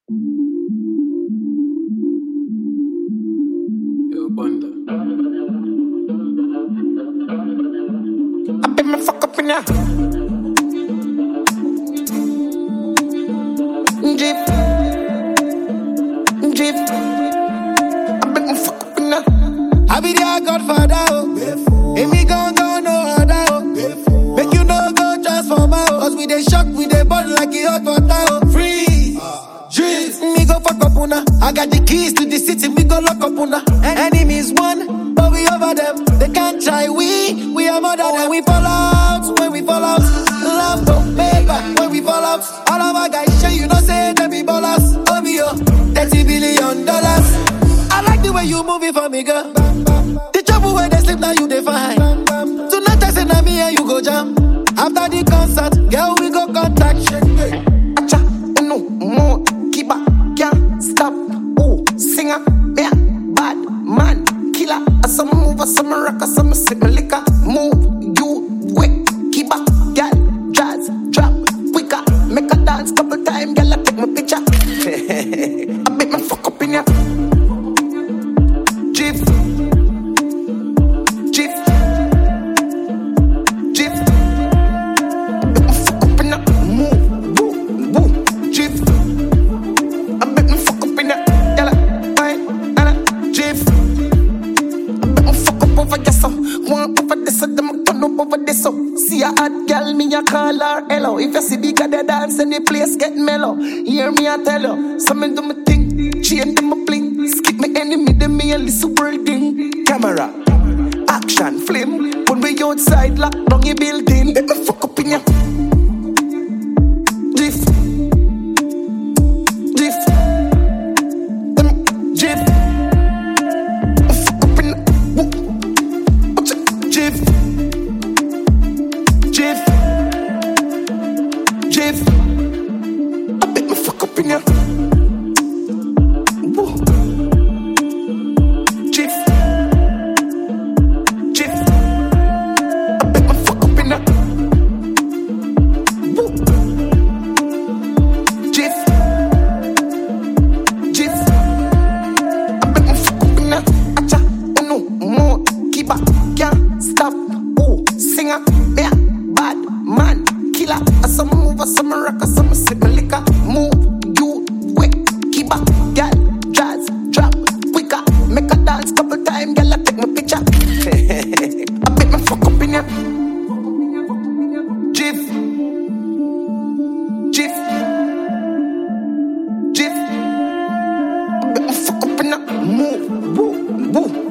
Yo, Bunda. I bet me fuck up in ya. Jeep. Jeep. I bet me fuck up in ya. I be their godfather, oh. And me gon' go no other, oh. Make you no go transform, oh. Cause we dey shock, we dey burn like it hot water, oh. Freeze. Jeep. Me go fuck up una. I got the keys to the city, me go lock up una. Enemies won, but we over them. They can't try, we are more than them. We fall out, when we fall out. Love don't pay back when we fall out. All of our guys show you know say they be ballers. Oh me yo, $30 billion. I like the way you move it for me, girl. The trouble when they sleep now you dey fine. Tonight I say na me and you go jam. After the concert, girl we go contact. Acha, no more, keep back, can't stop. Oh, singer, yeah, bad man, killer. Some move, some rock, some sip my liquor. Move, you wait, keep back, girl, jazz, drop, quicker. Make a dance couple times, girl, I take my picture. I make me fuck up in ya. Jeep, Jeep, Jeep. Make me fuck up in ya. Move, boo, boo, Jeep. I make me fuck up in ya. Girl, fine, Jeep. Fuck up over this, one over this, them turn up over this. See a hot girl, me a call her hello. If you see bigger the dance and the place get mellow, hear me I tell you. So me do my thing, chain them a bling. Skip me enemy, them me a little world thing. Camera, action, flame. When we outside, lock down your building. Let me fuck up in ya. Drift, drift, drift. Jeff, I bet me fuck up in ya. Woo. Jeff, Jeff, I bet me fuck up in ya. Woo. Jeff, Jeff, I bet me fuck up in ya. Acha, no more, keep back, can't stop. Oh, singer, yeah, bad man. Killer, some move, some rock, some sip my liquor. Move, you wait, keep back, girl, jazz, drop, quicker. Make a dance couple times, girl, I take my picture. I bet me fuck up in ya. Jeff, Jeff, Jeff. I bet me fuck up in ya. Move, woo, woo.